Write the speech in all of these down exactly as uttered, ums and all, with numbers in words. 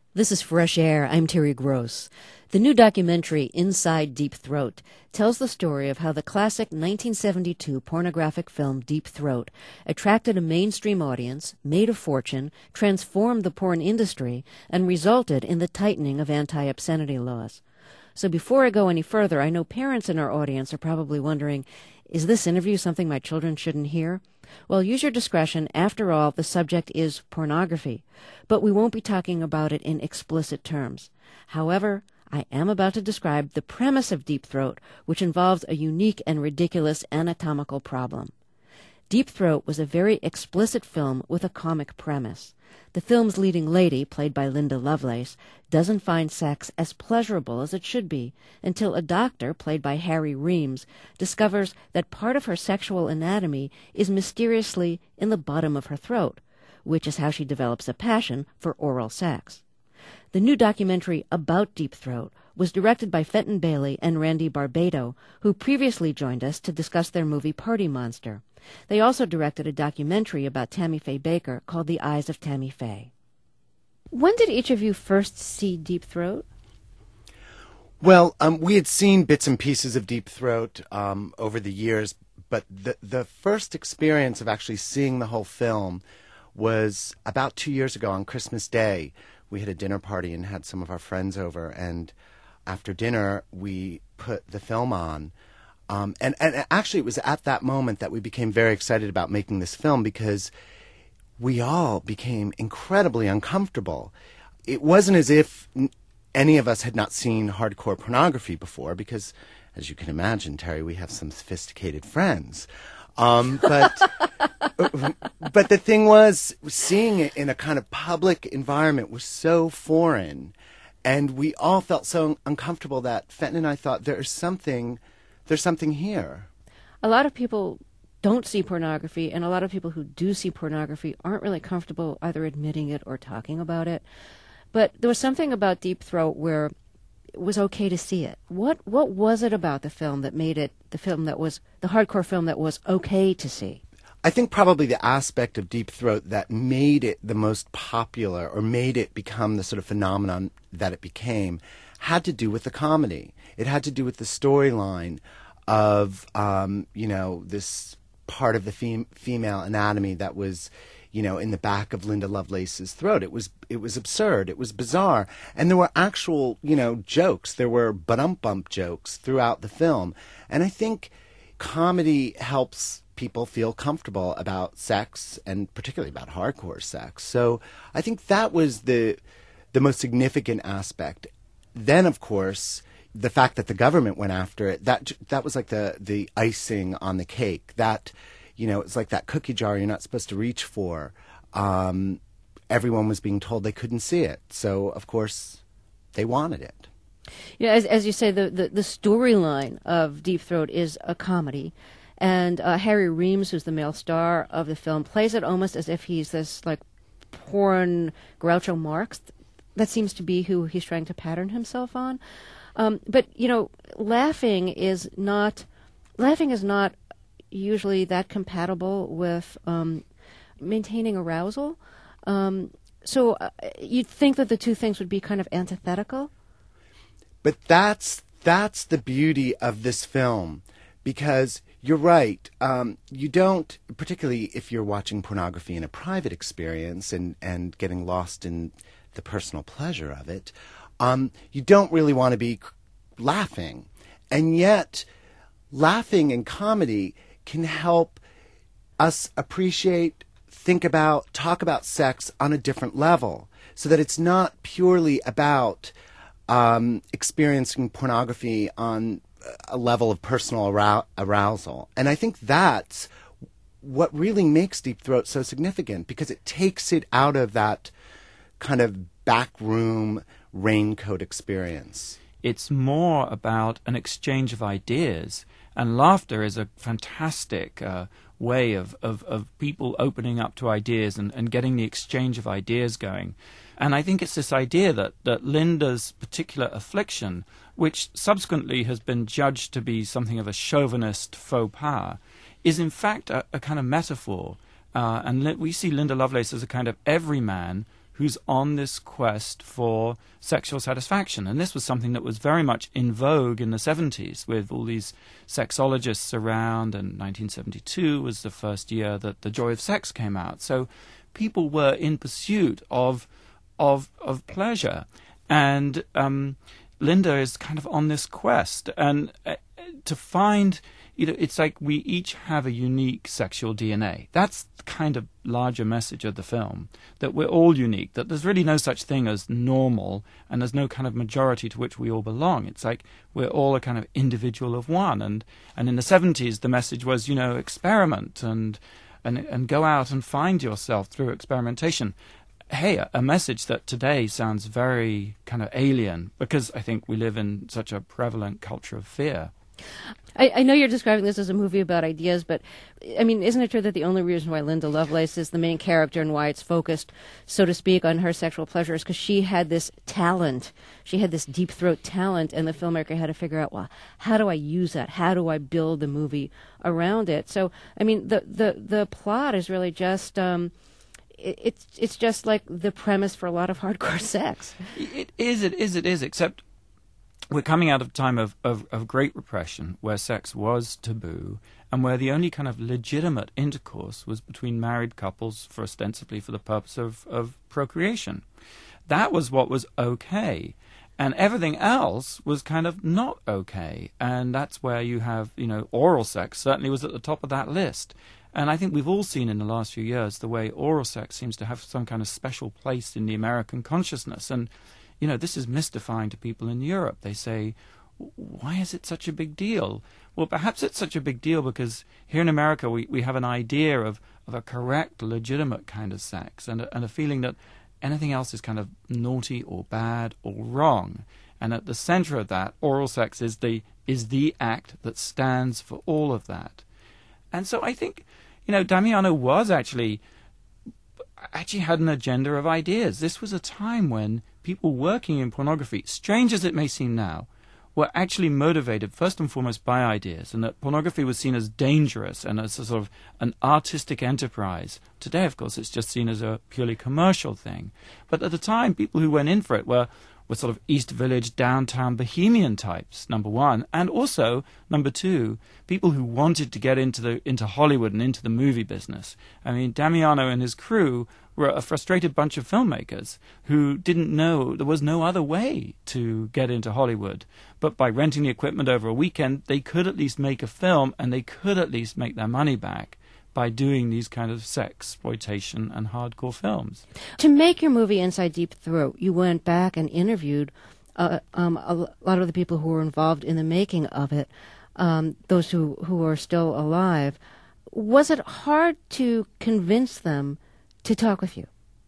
This is Fresh Air. I'm Terry Gross. The new documentary, Inside Deep Throat, tells the story of how the classic nineteen seventy-two pornographic film Deep Throat attracted a mainstream audience, made a fortune, transformed the porn industry, and resulted in the tightening of anti-obscenity laws. So before I go any further, I know parents in our audience are probably wondering, is this interview something my children shouldn't hear? Well, use your discretion. After all, the subject is pornography, but we won't be talking about it in explicit terms. However, I am about to describe the premise of Deep Throat, which involves a unique and ridiculous anatomical problem. Deep Throat was a very explicit film with a comic premise. The film's leading lady, played by Linda Lovelace, doesn't find sex as pleasurable as it should be until a doctor, played by Harry Reams, discovers that part of her sexual anatomy is mysteriously in the bottom of her throat, which is how she develops a passion for oral sex. The new documentary about Deep Throat was directed by Fenton Bailey and Randy Barbato, who previously joined us to discuss their movie Party Monster. They also directed a documentary about Tammy Faye Baker called The Eyes of Tammy Faye. When did each of you first see Deep Throat? Well, um, we had seen bits and pieces of Deep Throat um, over the years, but the, the first experience of actually seeing the whole film was about two years ago on Christmas Day. We had a dinner party and had some of our friends over, and after dinner we put the film on. Um, and, and actually, it was at that moment that we became very excited about making this film because we all became incredibly uncomfortable. It wasn't as if n- any of us had not seen hardcore pornography before because, as you can imagine, Terry, we have some sophisticated friends. Um, but but the thing was, seeing it in a kind of public environment was so foreign, and we all felt so uncomfortable that Fenton and I thought there is something... There's something here. A lot of people don't see pornography, and a lot of people who do see pornography aren't really comfortable either admitting it or talking about it. But there was something about Deep Throat where it was okay to see it. What what was it about the film that made it the film that was the hardcore film that was okay to see? I think probably the aspect of Deep Throat that made it the most popular or made it become the sort of phenomenon that it became had to do with the comedy. It had to do with the storyline of, um, you know, this part of the fem- female anatomy that was, you know, in the back of Linda Lovelace's throat. It was it was absurd. It was bizarre. And there were actual, you know, jokes. There were but-um-bump jokes throughout the film. And I think comedy helps people feel comfortable about sex and particularly about hardcore sex. So I think that was the the most significant aspect. Then, of course, the fact that the government went after it, that that was like the, the icing on the cake. That, you know, it's like that cookie jar you're not supposed to reach for. Um, everyone was being told they couldn't see it. So, of course, they wanted it. Yeah, as, as you say, the, the, the storyline of Deep Throat is a comedy. And uh, Harry Reams, who's the male star of the film, plays it almost as if he's this, like, porn Groucho Marx. That seems to be who he's trying to pattern himself on. Um, but, you know, laughing is not laughing is not usually that compatible with um, maintaining arousal. Um, so uh, you'd think that the two things would be kind of antithetical. But that's that's the beauty of this film, because you're right. Um, you don't, particularly if you're watching pornography in a private experience and, and getting lost in the personal pleasure of it, um, you don't really want to be laughing. And yet, laughing in comedy can help us appreciate, think about, talk about sex on a different level, so that it's not purely about um, experiencing pornography on a level of personal arou- arousal. And I think that's what really makes Deep Throat so significant, because it takes it out of that kind of backroom raincoat experience. It's more about an exchange of ideas, and laughter is a fantastic uh, way of, of, of people opening up to ideas and, and getting the exchange of ideas going. And I think it's this idea that, that Linda's particular affliction, which subsequently has been judged to be something of a chauvinist faux pas, is in fact a, a kind of metaphor. Uh, and li- we see Linda Lovelace as a kind of everyman who's on this quest for sexual satisfaction. And this was something that was very much in vogue in the seventies, with all these sexologists around, and nineteen seventy-two was the first year that The Joy of Sex came out. So people were in pursuit of of of pleasure. And um, Linda is kind of on this quest. And uh, to find... You know, it's like we each have a unique sexual D N A. That's the kind of larger message of the film, that we're all unique, that there's really no such thing as normal, and there's no kind of majority to which we all belong. It's like we're all a kind of individual of one. And, and in the seventies, the message was, you know, experiment and, and, and go out and find yourself through experimentation. Hey, a, a message that today sounds very kind of alien, because I think we live in such a prevalent culture of fear. I, I know you're describing this as a movie about ideas, but, I mean, isn't it true that the only reason why Linda Lovelace is the main character and why it's focused, so to speak, on her sexual pleasure is because she had this talent. She had this deep throat talent, and the filmmaker had to figure out, well, how do I use that? How do I build the movie around it? So, I mean, the, the, the plot is really just... Um, it, it's it's just like the premise for a lot of hardcore sex. It is, it is, it is, except... We're coming out of a time of, of, of great repression, where sex was taboo, and where the only kind of legitimate intercourse was between married couples for ostensibly for the purpose of, of procreation. That was what was okay. And everything else was kind of not okay. And that's where you have, you know, oral sex certainly was at the top of that list. And I think we've all seen in the last few years the way oral sex seems to have some kind of special place in the American consciousness. And you know, this is mystifying to people in Europe. They say, why is it such a big deal? Well, perhaps it's such a big deal because here in America we, we have an idea of, of a correct, legitimate kind of sex, and a, and a feeling that anything else is kind of naughty or bad or wrong. And at the center of that, oral sex is the is the act that stands for all of that. And so I think, you know, Damiano was actually... actually had an agenda of ideas. This was a time when people working in pornography, strange as it may seem now, were actually motivated first and foremost by ideas, and that pornography was seen as dangerous and as a sort of an artistic enterprise. Today, of course, it's just seen as a purely commercial thing. But at the time, people who went in for it were were sort of East Village, downtown bohemian types, number one, and also, number two, people who wanted to get into the into Hollywood and into the movie business. I mean, Damiano and his crew were a frustrated bunch of filmmakers who didn't know there was no other way to get into Hollywood. But by renting the equipment over a weekend, they could at least make a film, and they could at least make their money back by doing these kind of sexploitation and hardcore films. To make your movie Inside Deep Throat, you went back and interviewed uh, um, a lot of the people who were involved in the making of it, um, those who, who are still alive. Was it hard to convince them to talk with you?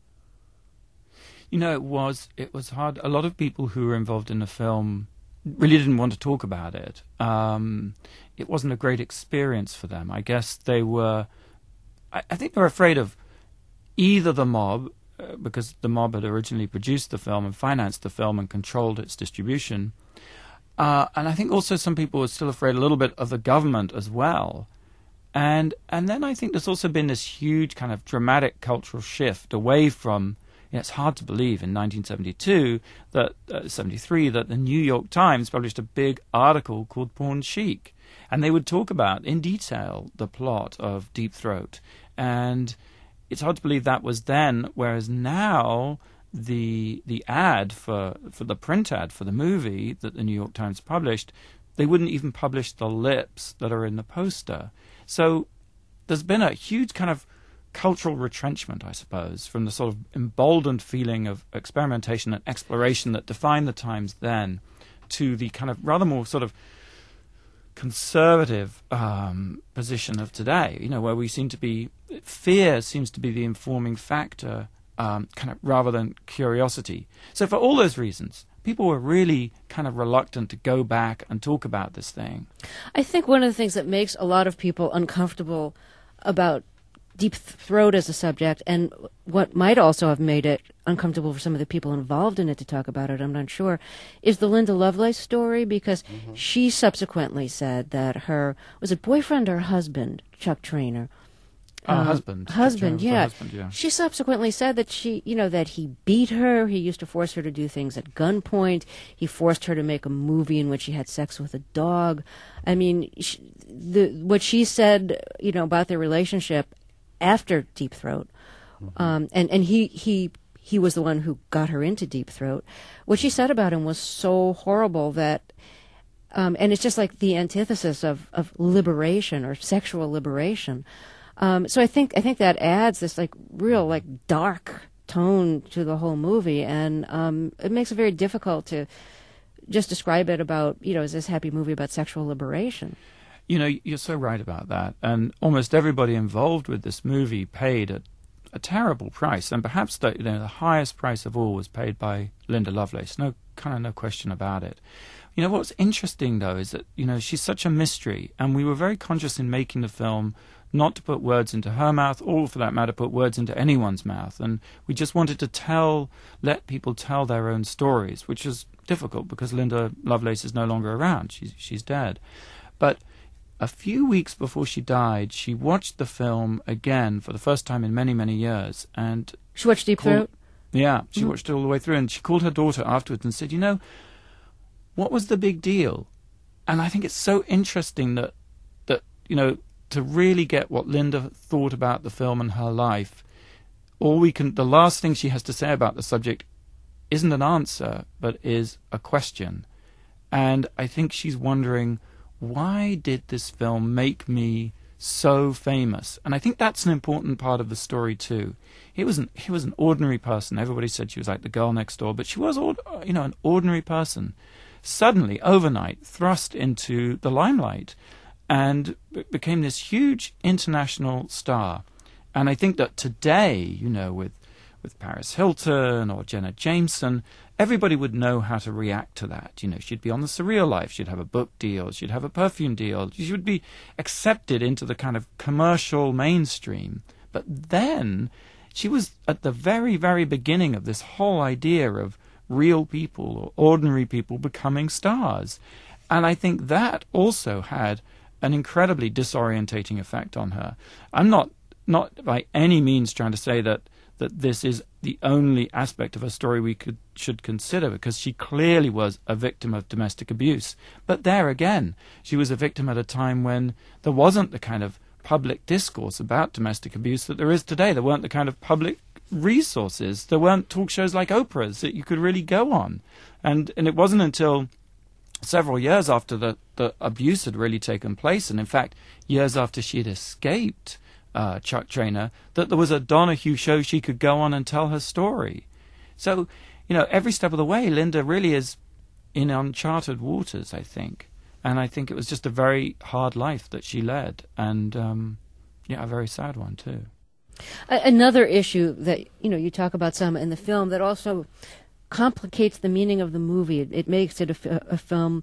You know, it was. It was hard. A lot of people who were involved in the film really didn't want to talk about it. Um, it wasn't a great experience for them. I guess they were... I, I think they were afraid of either the mob, uh, because the mob had originally produced the film and financed the film and controlled its distribution. Uh, and I think also some people were still afraid a little bit of the government as well. And and then I think there's also been this huge kind of dramatic cultural shift away from... You know, it's hard to believe in nineteen seventy-two, that uh, seventy-three, that the New York Times published a big article called Porn Chic. And they would talk about, in detail, the plot of Deep Throat. And it's hard to believe that was then, whereas now the the ad for, for the print ad for the movie that the New York Times published, they wouldn't even publish the lips that are in the poster. So there's been a huge kind of cultural retrenchment, I suppose, from the sort of emboldened feeling of experimentation and exploration that defined the Times then, to the kind of rather more sort of conservative um, position of today, you know, where we seem to be, fear seems to be the informing factor, um, kind of rather than curiosity. So for all those reasons, people were really kind of reluctant to go back and talk about this thing. I think one of the things that makes a lot of people uncomfortable about Deep Throat as a subject, and what might also have made it uncomfortable for some of the people involved in it to talk about it, I'm not sure, is the Linda Lovelace story, because mm-hmm. she subsequently said that her, was it boyfriend or husband, Chuck Traynor, Uh, um, husband. Husband, Her yeah. husband, yeah. She subsequently said that she, you know, that he beat her. He used to force her to do things at gunpoint. He forced her to make a movie in which she had sex with a dog. I mean, she, the what she said, you know, about their relationship after Deep Throat, mm-hmm. um, and and he he he was the one who got her into Deep Throat. What she said about him was so horrible that. Um, and it's just like the antithesis of, of liberation or sexual liberation. Um, so I think I think that adds this like real like dark tone to the whole movie, and um, it makes it very difficult to just describe it about, you know, as this happy movie about sexual liberation. You know, you're so right about that, and almost everybody involved with this movie paid a, a terrible price, and perhaps the, you know, the highest price of all was paid by Linda Lovelace. No, kind of no question about it. You know, what's interesting, though, is that, you know, she's such a mystery, and we were very conscious in making the film not to put words into her mouth, or for that matter, put words into anyone's mouth. And we just wanted to tell, let people tell their own stories, which is difficult because Linda Lovelace is no longer around. She's, she's dead. But a few weeks before she died, she watched the film again for the first time in many, many years. And she watched Deep called, Throat? Yeah, she Mm-hmm. watched it all the way through, and she called her daughter afterwards and said, you know, what was the big deal? And I think it's so interesting that, that you know, to really get what Linda thought about the film and her life, all we can, the last thing she has to say about the subject isn't an answer, but is a question. And I think she's wondering, why did this film make me so famous? And I think that's an important part of the story too. He was an he was an ordinary person. Everybody said she was like the girl next door, but she was, you know, an ordinary person. Suddenly, overnight, thrust into the limelight and b- became this huge international star. And I think that today, you know, with with Paris Hilton or Jenna Jameson, everybody would know how to react to that. You know, she'd be on The Surreal Life, she'd have a book deal, she'd have a perfume deal, she would be accepted into the kind of commercial mainstream. But then she was at the very, very beginning of this whole idea of real people or ordinary people becoming stars. And I think that also had an incredibly disorientating effect on her. I'm not not by any means trying to say that that this is the only aspect of her story we could should consider, because she clearly was a victim of domestic abuse. But there again, she was a victim at a time when there wasn't the kind of public discourse about domestic abuse that there is today. There weren't the kind of public resources. There weren't talk shows like Oprah's that you could really go on. And and it wasn't until several years after the, the abuse had really taken place, and in fact years after she had escaped uh, Chuck Traynor, that there was a Donahue show she could go on and tell her story. So, you know, every step of the way, Linda really is in uncharted waters, I think. And I think it was just a very hard life that she led, and um, yeah, a very sad one too. Another issue that, you know, you talk about some in the film that also complicates the meaning of the movie. It, it makes it a, f- a film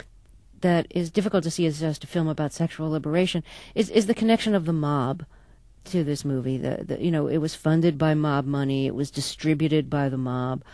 that is difficult to see as just a film about sexual liberation, is, is the connection of the mob to this movie. The, the, you know, it was funded by mob money. It was distributed by the mob.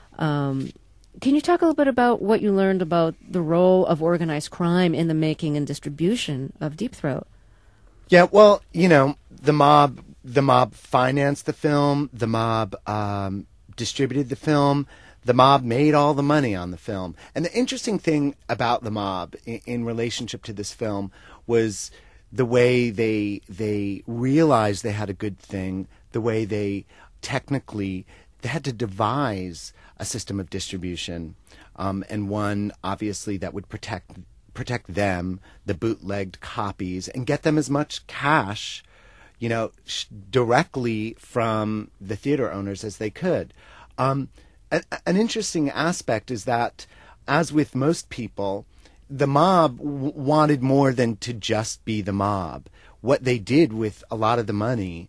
Um, can you talk a little bit about what you learned about the role of organized crime in the making and distribution of Deep Throat? Yeah, well, you know, the mob, the mob financed the film. The mob um, distributed the film. The mob made all the money on the film. And the interesting thing about the mob in, in relationship to this film was the way they they realized they had a good thing, the way they technically they had to devise a system of distribution, um, and one obviously that would protect protect them, the bootlegged copies, and get them as much cash, you know, sh- directly from the theater owners as they could. Um, a- an interesting aspect is that, as with most people, the mob w- wanted more than to just be the mob. What they did with a lot of the money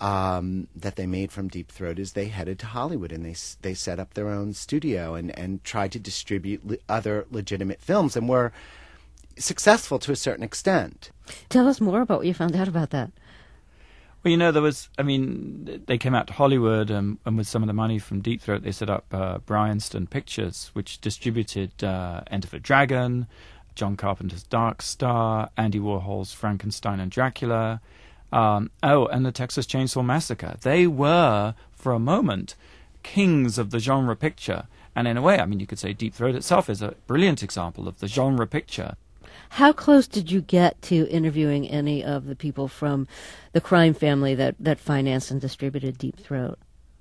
um, that they made from Deep Throat is they headed to Hollywood and they they set up their own studio and, and tried to distribute le- other legitimate films, and were successful to a certain extent. Tell us more about what you found out about that. Well, you know, there was, I mean, they came out to Hollywood, and, and with some of the money from Deep Throat, they set up uh, Bryanston Pictures, which distributed uh, Enter the Dragon, John Carpenter's Dark Star, Andy Warhol's Frankenstein and Dracula. Um, oh, and the Texas Chainsaw Massacre. They were, for a moment, kings of the genre picture. And in a way, I mean, you could say Deep Throat itself is a brilliant example of the genre picture. How close did you get to interviewing any of the people from the crime family that, that financed and distributed Deep Throat?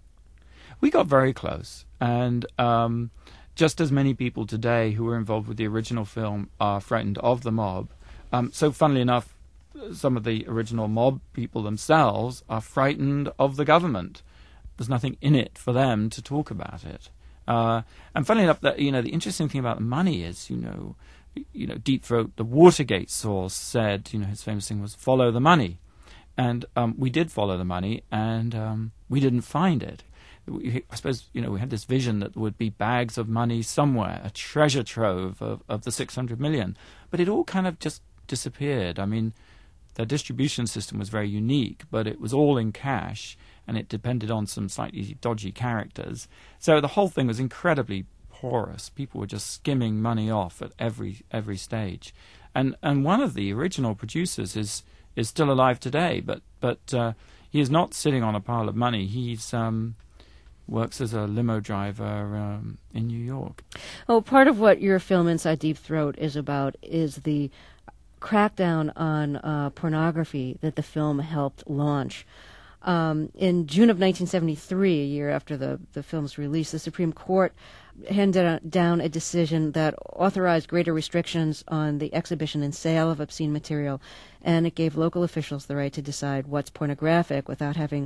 We got very close. And um, just as many people today who were involved with the original film are frightened of the mob. Um, so funnily enough, some of the original mob people themselves are frightened of the government. There's nothing in it for them to talk about it. Uh, and funnily enough, that you know, the interesting thing about the money is, you know, you know, Deep Throat, the Watergate source said, you know, his famous thing was follow the money, and um, we did follow the money, and um, we didn't find it. We, I suppose, you know, we had this vision that there would be bags of money somewhere, a treasure trove of, of the six hundred million, but it all kind of just disappeared. I mean, their distribution system was very unique, but it was all in cash, and it depended on some slightly dodgy characters. So the whole thing was incredibly porous. People were just skimming money off at every every stage. And and one of the original producers is is still alive today, but but uh, he is not sitting on a pile of money. He's um, works as a limo driver um, in New York. Oh, part of what your film Inside Deep Throat is about is the crackdown on uh, pornography that the film helped launch. Um, in June of nineteen seventy-three, a year after the, the film's release, the Supreme Court handed down a decision that authorized greater restrictions on the exhibition and sale of obscene material, and it gave local officials the right to decide what's pornographic without having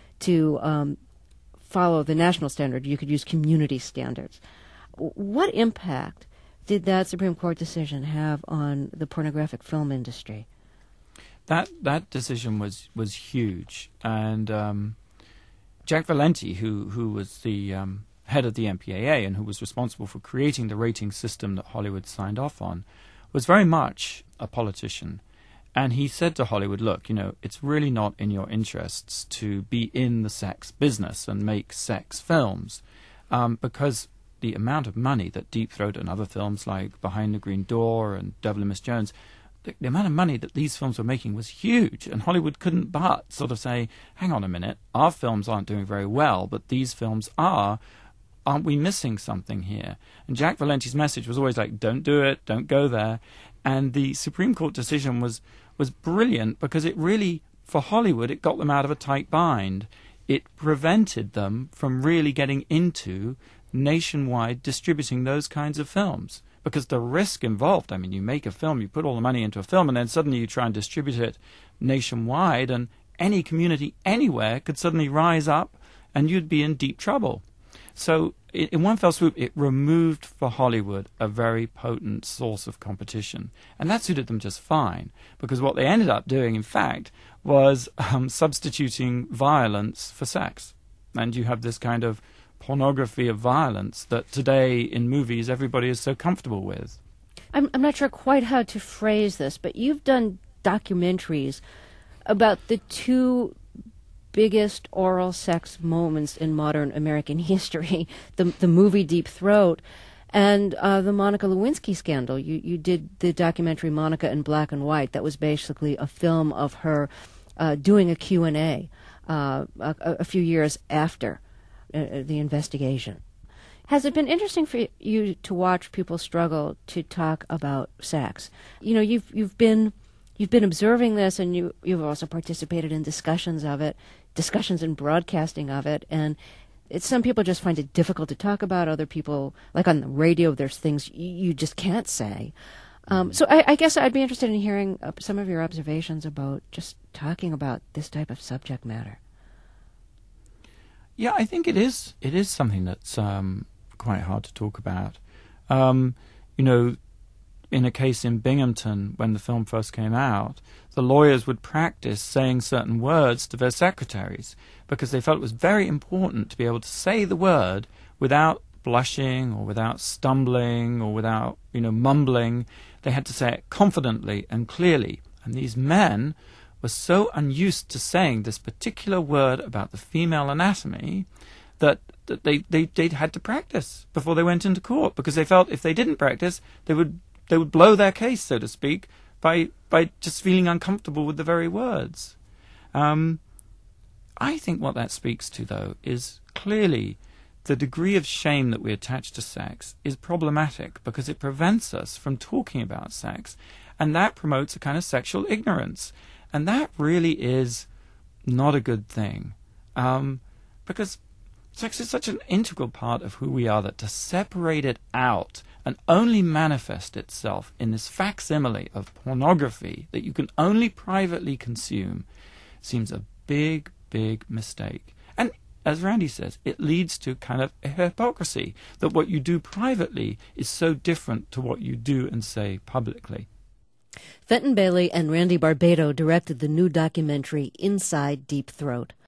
to um, follow the national standard. You could use community standards. What impact did that Supreme Court decision have on the pornographic film industry? That that decision was, was huge, and um, Jack Valenti, who who was the um, head of the M P A A and who was responsible for creating the rating system that Hollywood signed off on, was very much a politician, and he said to Hollywood, "Look, you know, it's really not in your interests to be in the sex business and make sex films, um, because the amount of money that Deep Throat and other films like Behind the Green Door and Devil and Miss Jones." The, the amount of money that these films were making was huge, and Hollywood couldn't but sort of say, hang on a minute, our films aren't doing very well, but these films are. Aren't we missing something here? And Jack Valenti's message was always like, don't do it, don't go there. And the Supreme Court decision was, was brilliant because it really, for Hollywood, it got them out of a tight bind. It prevented them from really getting into nationwide distributing those kinds of films. Because the risk involved, I mean, you make a film, you put all the money into a film, and then suddenly you try and distribute it nationwide, and any community anywhere could suddenly rise up, and you'd be in deep trouble. So in one fell swoop, it removed for Hollywood a very potent source of competition. And that suited them just fine, because what they ended up doing, in fact, was um, substituting violence for sex. And you have this kind of pornography of violence that today in movies everybody is so comfortable with. I'm, I'm not sure quite how to phrase this, but you've done documentaries about the two biggest oral sex moments in modern American history, the the movie Deep Throat and uh, the Monica Lewinsky scandal. You, you did the documentary Monica in Black and White. That was basically a film of her uh, doing a Q and A uh, a, a few years after Uh, the investigation. Has it been interesting for you to watch people struggle to talk about sex? You know, you've you've been you've been observing this, and you you've also participated in discussions of it, discussions and broadcasting of it, and it's, some people just find it difficult to talk about. Other people, like on the radio, there's things you, you just can't say. Um, so I, I guess I'd be interested in hearing uh, some of your observations about just talking about this type of subject matter. Yeah, I think it is. It is something that's um, quite hard to talk about. Um, you know, in a case in Binghamton, when the film first came out, the lawyers would practice saying certain words to their secretaries because they felt it was very important to be able to say the word without blushing or without stumbling or without, you know, mumbling. They had to say it confidently and clearly. And these men were so unused to saying this particular word about the female anatomy that, that they, they, they had to practice before they went into court, because they felt if they didn't practice, they would they would blow their case, so to speak, by by just feeling uncomfortable with the very words. Um, I think what that speaks to, though, is clearly the degree of shame that we attach to sex is problematic because it prevents us from talking about sex, and that promotes a kind of sexual ignorance. And that really is not a good thing, um, because sex is such an integral part of who we are that to separate it out and only manifest itself in this facsimile of pornography that you can only privately consume seems a big, big mistake. And as Randy says, it leads to kind of a hypocrisy, that what you do privately is so different to what you do and say publicly. Fenton Bailey and Randy Barbato directed the new documentary Inside Deep Throat.